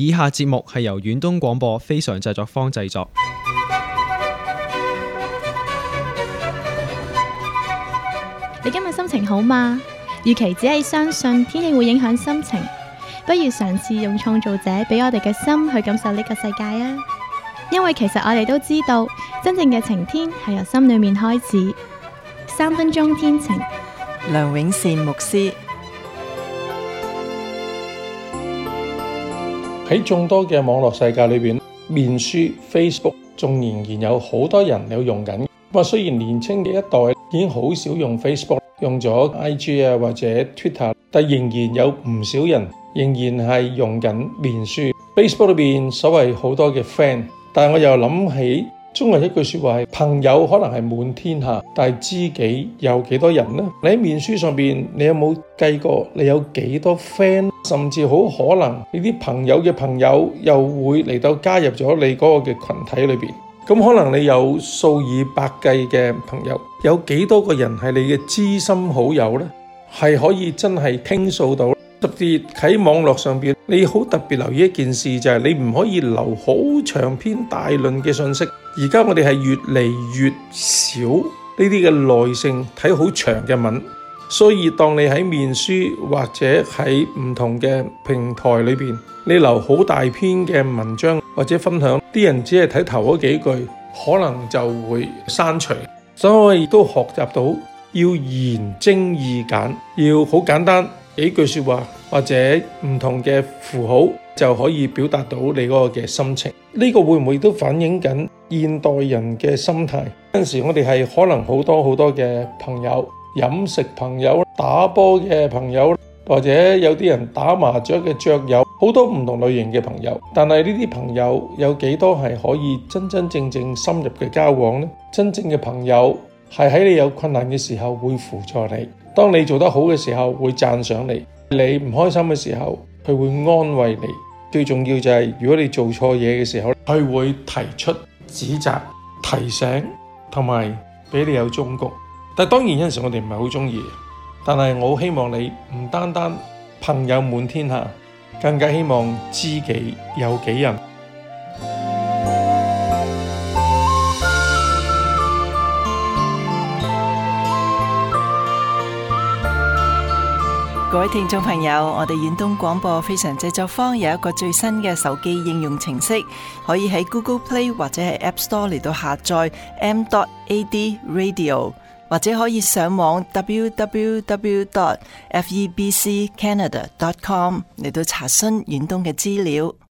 以下節目係由遠東廣播非常製作坊製作。 你今日心情好嗎？與其只係相信天氣會影響心情，不如嘗試用創造者俾我哋嘅心去感受呢個世界啊！因為其實我哋都知道，真正嘅晴天係由心裏面開始。3分鐘天晴， 梁永善牧師。 喺眾多嘅網絡世界裏邊，面書 Facebook 仲仍然有好多人有用緊。雖然年輕嘅一代已經好少用 Facebook， 用咗 IG 啊或者 Twitter， 但仍然有唔少人仍然係用緊面書。Facebook 裏邊所謂好多嘅 friend， 但係我又諗起中國一句說話係朋友可能係滿天下，但係知己有幾多人呢？你喺面書上邊，你有冇計過你有幾多 friend？ 甚至好可能你啲朋友嘅朋友又會嚟到加入咗你嗰個嘅群體裏邊。咁可能你有數以百計嘅朋友，有幾多個人係你嘅知心好友呢？係可以真係傾訴到。特別喺網絡上邊，你好特別留意一件事，就係你唔可以留好長篇大論嘅信息。而家我哋係越嚟越少呢啲嘅耐性睇好長嘅文，所以當你喺面書或者喺唔同嘅平台裏邊，你留好大篇嘅文章或者分享，啲人只係睇頭嗰幾句，可能就會刪除。所以我亦都學習到要言精意簡，要好簡單幾句說話或者唔同嘅符號就可以表達到你嗰個嘅心情。呢個會唔會都反映緊現代人嘅心態？有陣時我哋係可能好多嘅朋友，飲食朋友、打波嘅朋友，或者有啲人打麻雀嘅雀友，好多唔同類型嘅朋友。但係呢啲朋友有幾多係可以真真正正深入嘅交往呢？真正嘅朋友係喺你有困難嘅時候會輔助你，當你做得好嘅時候會讚賞你，你唔開心嘅時候佢會安慰你。最重要就係如果你做錯嘢嘅時候，佢會提出指責、提醒同埋俾你有忠告。但當然有陣時我哋唔係好中意，但係我好希望你唔單單朋友滿天下，更加希望知己有幾人。 各位聽眾朋友，我哋遠東廣播非常製作坊有一個最新嘅手機應用程式，可以喺 Google Play 或者係 App Store 嚟到下載 m.ad radio， 或者可以上網 www.febccanada.com 嚟到查詢遠東嘅資料。